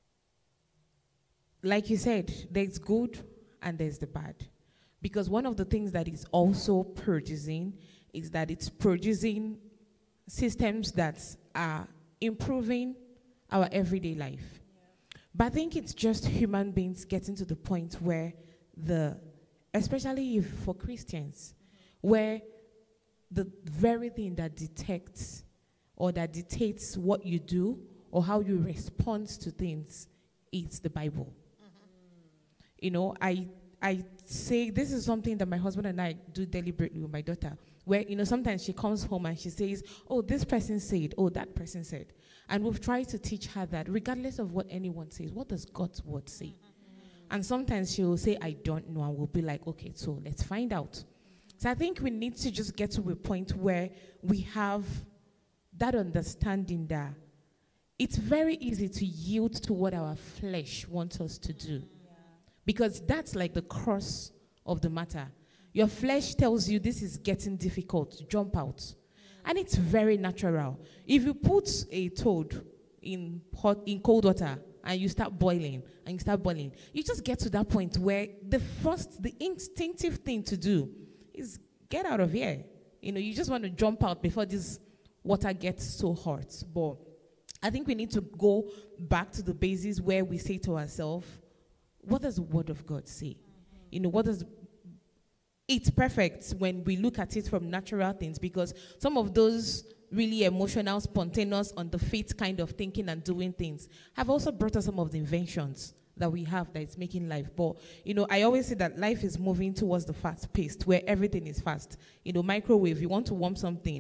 Like you said, there's good and there's the bad. Because one of the things that is also producing is that it's producing systems that are improving our everyday life. Yeah. But I think it's just human beings getting to the point where the, especially if for Christians, mm-hmm. where the very thing that detects or that dictates what you do or how you respond to things is the Bible. Mm-hmm. You know, I I say this is something that my husband and I do deliberately with my daughter, where, you know, sometimes she comes home and she says, oh, this person said, oh, that person said. And we've tried to teach her that regardless of what anyone says, what does God's word say? Mm-hmm. And sometimes she will say, I don't know, and we'll be like, okay, so let's find out. So I think we need to just get to a point where we have that understanding that it's very easy to yield to what our flesh wants us to do. Because that's like the cross of the matter. Your flesh tells you this is getting difficult, jump out. And it's very natural. If you put a toad in hot, in cold water and you start boiling, and you start boiling, you just get to that point where the first, the instinctive thing to do is get out of here. You know, you just want to jump out before this water gets so hot. But I think we need to go back to the basis where we say to ourselves, what does the Word of God say? Mm-hmm. You know, what does... It's perfect when we look at it from natural things, because some of those really emotional, spontaneous, on the feet kind of thinking and doing things have also brought us some of the inventions that we have that is making life. But, you know, I always say that life is moving towards the fast pace, where everything is fast. You know, microwave, you want to warm something,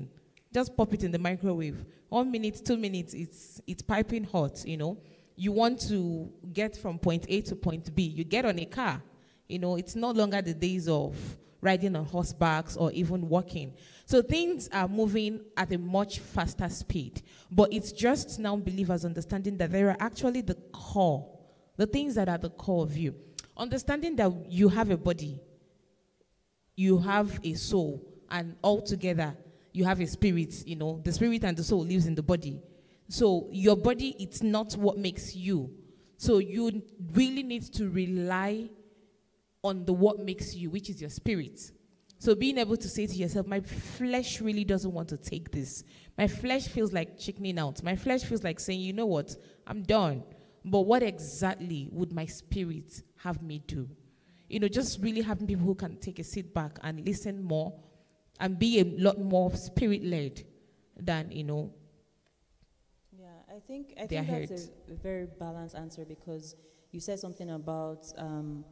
Just pop it in the microwave. One minute, two minutes, it's it's piping hot, you know. You want to get from point A to point B. You get on a car. You know, it's no longer the days of riding on horsebacks or even walking. So things are moving at a much faster speed. But it's just now believers understanding that there are actually the core, the things that are the core of you. Understanding that you have a body, you have a soul, and altogether you have a spirit. You know, the spirit and the soul lives in the body. So your body, it's not what makes you. So you really need to rely on the what makes you, which is your spirit. So being able to say to yourself, my flesh really doesn't want to take this. My flesh feels like chickening out. My flesh feels like saying, you know what, I'm done. But what exactly would my spirit have me do? You know, just really having people who can take a seat back and listen more and be a lot more spirit-led than, you know, Yeah, I think, I their think that's heads. a, a very balanced answer, because you said something about um,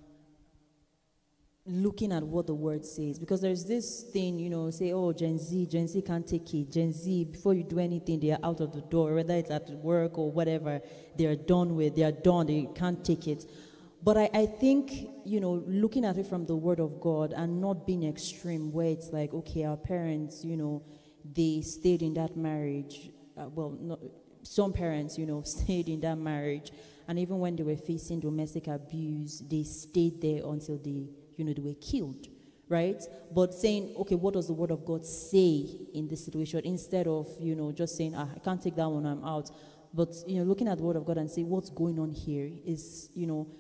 looking at what the word says. Because there's this thing, you know, say, oh, Gen Z, Gen Z can't take it. Gen Z, before you do anything, they are out of the door, whether it's at work or whatever, they are done with, they are done, they can't take it. But I, I think, you know, looking at it from the word of God and not being extreme, where it's like, okay, our parents, you know, they stayed in that marriage. Uh, well, not, some parents, you know, stayed in that marriage. And even when they were facing domestic abuse, they stayed there until they, you know, they were killed, right? But saying, okay, what does the word of God say in this situation? Instead of, you know, just saying, ah, I can't take that one, I'm out. But, you know, looking at the word of God and say, what's going on here is, you know,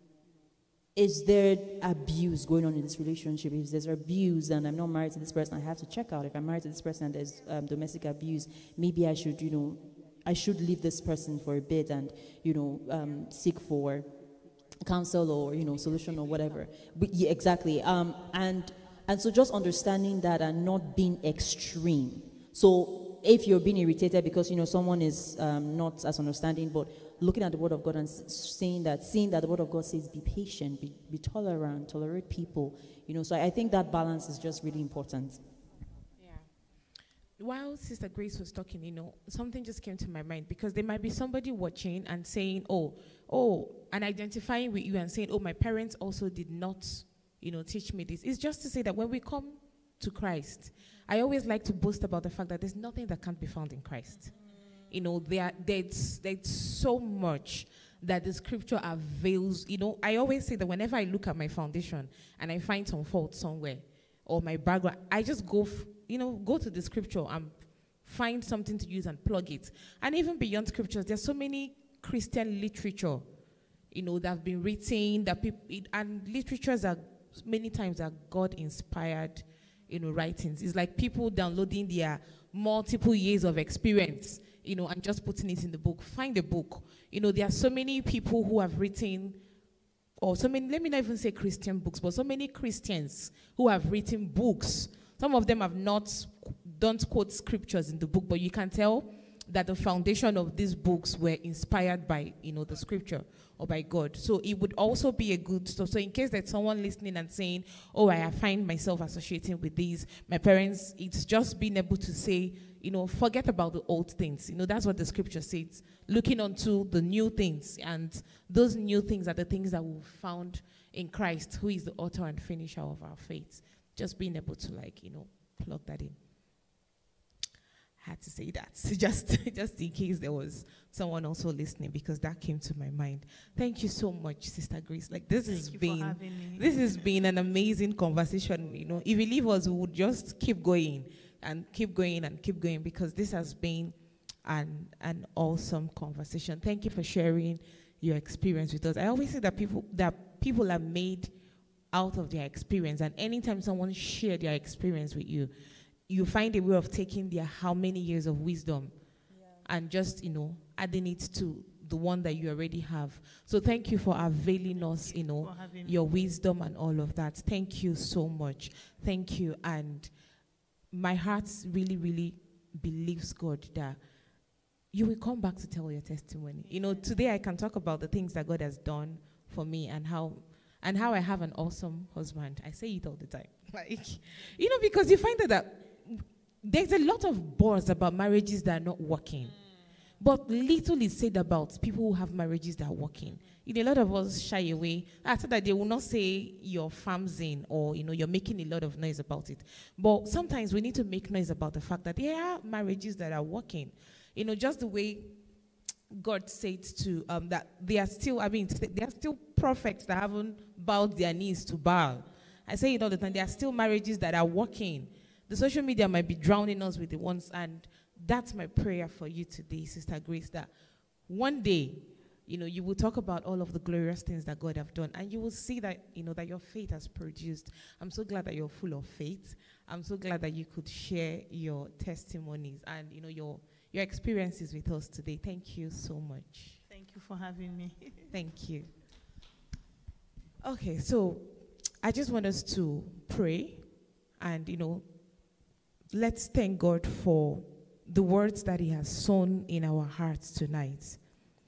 is there abuse going on in this relationship? If there's abuse and I'm not married to this person, I have to check out. If I'm married to this person and there's um, domestic abuse, maybe I should, you know, I should leave this person for a bit and, you know, um, seek for counsel or, you know, solution or whatever. But yeah, exactly. Um, and and so just understanding that and not being extreme. So if you're being irritated because, you know, someone is um, not as understanding, but looking at the word of God and saying that, seeing that the word of God says, be patient, be, be tolerant, tolerate people, you know, so I, I think that balance is just really important. Yeah. While Sister Grace was talking, you know, something just came to my mind, because there might be somebody watching and saying, oh, oh, and identifying with you and saying, oh, my parents also did not, you know, teach me this. It's just to say that when we come to Christ, I always like to boast about the fact that there's nothing that can't be found in Christ. You know, there, there's, there's so much that the scripture avails. You know, I always say that whenever I look at my foundation and I find some fault somewhere or my background, I just go, f- you know, go to the scripture and find something to use and plug it. And even beyond scriptures, there's so many Christian literature, you know, that have been written, that people, it, and literatures are many times are God-inspired, you know, writings. It's like people downloading their multiple years of experience, you know, and just putting it in the book. Find a book. You know, there are so many people who have written, or so many, let me not even say Christian books, but so many Christians who have written books. Some of them have not, don't quote scriptures in the book, but you can tell that the foundation of these books were inspired by, you know, the scripture or by God. So it would also be a good stuff. So in case there's someone listening and saying, oh, I find myself associating with these, my parents, it's just being able to say, you know, forget about the old things. You know, that's what the scripture says. Looking onto the new things. And those new things are the things that we've found in Christ, who is the author and finisher of our faith. Just being able to, like, you know, plug that in. I had to say that, just, just in case there was someone also listening, because that came to my mind. Thank you so much, Sister Grace. Like, this has been, this has been an amazing conversation. You know, if you leave us, we would just keep going and keep going and keep going, because this has been an an awesome conversation. Thank you for sharing your experience with us. I always say that people that people are made out of their experience, and anytime someone shares their experience with you, you find a way of taking their how many years of wisdom, yeah, and just, you know, adding it to the one that you already have. So thank you for availing us, you know, your wisdom and all of that. Thank you so much. Thank you. And my heart really, really believes, God, that you will come back to tell your testimony. You know, today I can talk about the things that God has done for me and how and how I have an awesome husband. I say it all the time. Like, you know, because you find that, that there's a lot of buzz about marriages that are not working. But little is said about people who have marriages that are working. You know, a lot of us shy away. After that, they will not say you're farming or, you know, you're making a lot of noise about it. But sometimes we need to make noise about the fact that there are marriages that are working. You know, just the way God said to, um, that they are still, I mean, there are still prophets that haven't bowed their knees to Baal. I say it all the time. There are still marriages that are working. The social media might be drowning us with the ones, and that's my prayer for you today, Sister Grace, that one day, you know, you will talk about all of the glorious things that God have done, and you will see that, you know, that your faith has produced. I'm so glad that you're full of faith. I'm so glad that you could share your testimonies and, you know, your, your experiences with us today. Thank you so much. Thank you for having me. Thank you. Okay, so I just want us to pray and, you know, let's thank God for the words that he has sown in our hearts tonight.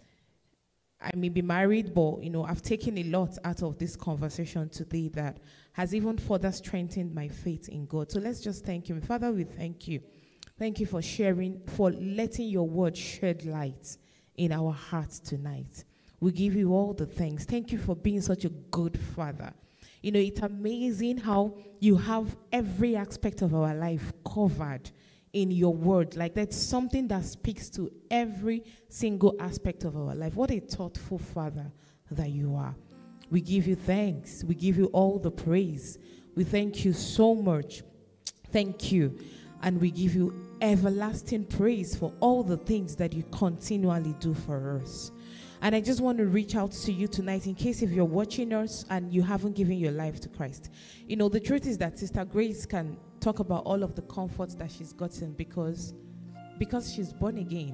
I may be married, but, you know, I've taken a lot out of this conversation today that has even further strengthened my faith in God. So let's just thank him. Father, we thank you. Thank you for sharing, for letting your word shed light in our hearts tonight. We give you all the thanks. Thank you for being such a good father. You know, it's amazing how you have every aspect of our life covered in your word. Like, that's something that speaks to every single aspect of our life. What a thoughtful father that you are. We give you thanks. We give you all the praise. We thank you so much. Thank you. And we give you everlasting praise for all the things that you continually do for us. And I just want to reach out to you tonight in case if you're watching us and you haven't given your life to Christ. You know, the truth is that Sister Grace can talk about all of the comforts that she's gotten because, because she's born again.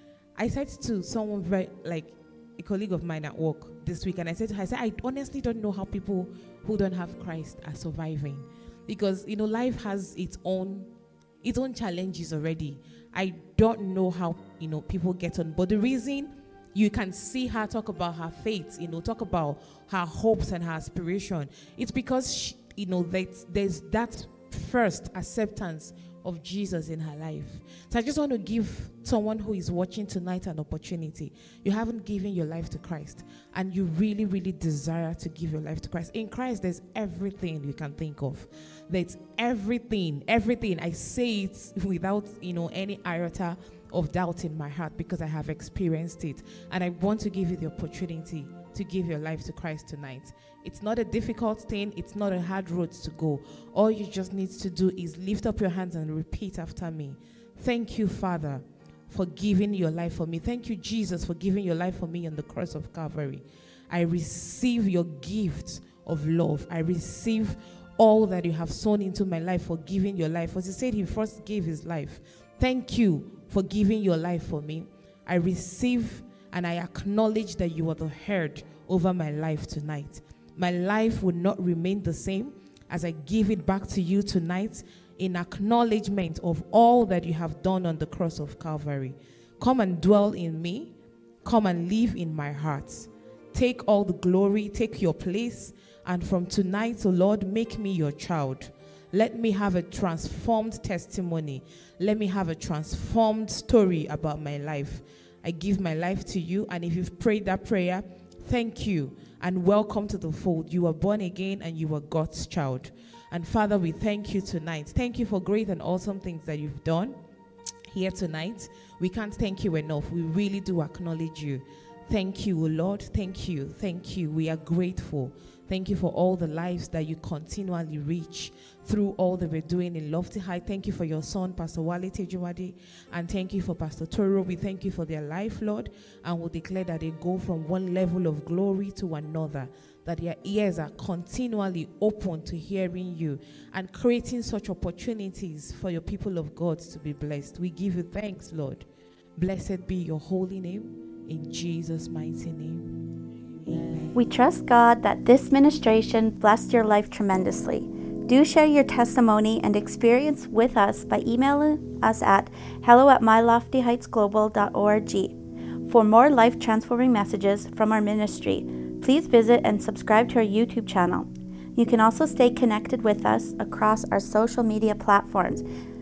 I said to someone, very, like a colleague of mine at work this week, and I said to her, I said, I honestly don't know how people who don't have Christ are surviving. Because, you know, life has its own, its own challenges already. I don't know how, you know, people get on. But the reason you can see her talk about her faith, you know, talk about her hopes and her aspiration, it's because, she, you know, that there's that first acceptance of Jesus in her life. So I just want to give someone who is watching tonight an opportunity. You haven't given your life to Christ, and you really, really desire to give your life to Christ. In Christ, there's everything you can think of. There's everything, everything. I say it without, you know, any iota of doubt in my heart because I have experienced it. And I want to give you the opportunity to give your life to Christ tonight. It's not a difficult thing. It's not a hard road to go. All you just need to do is lift up your hands and repeat after me. Thank you, Father, for giving your life for me. Thank you, Jesus, for giving your life for me on the cross of Calvary. I receive your gift of love. I receive all that you have sown into my life for giving your life. As he said, he first gave his life. Thank you for giving your life for me. I receive and I acknowledge that you are the head over my life tonight. My life will not remain the same as I give it back to you tonight in acknowledgement of all that you have done on the cross of Calvary. Come and dwell in me. Come and live in my heart. Take all the glory, take your place, and from tonight, O Lord, make me your child. Let me have a transformed testimony. Let me have a transformed story about my life. I give my life to you, and if you've prayed that prayer, thank you and welcome to the fold. You are born again and you are God's child. And Father, we thank you tonight. Thank you for great and awesome things that you've done here tonight. We can't thank you enough. We really do acknowledge you. Thank you, Lord. Thank you. Thank you. We are grateful. Thank you for all the lives that you continually reach through all that we're doing in Lofty Heights. Thank you for your son, Pastor Wale Tejuwade, and thank you for Pastor Toro. We thank you for their life, Lord, and we'll declare that they go from one level of glory to another, that their ears are continually open to hearing you and creating such opportunities for your people of God to be blessed. We give you thanks, Lord. Blessed be your holy name, in Jesus' mighty name. Amen. We trust God that this ministration blessed your life tremendously. Do share your testimony and experience with us by emailing us at hello at my lofty heights global dot org. For more life-transforming messages from our ministry, please visit and subscribe to our YouTube channel. You can also stay connected with us across our social media platforms.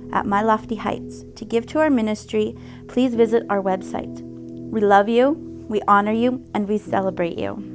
at My Lofty Heights. To give to our ministry, please visit our website. We love you, we honor you, and we celebrate you.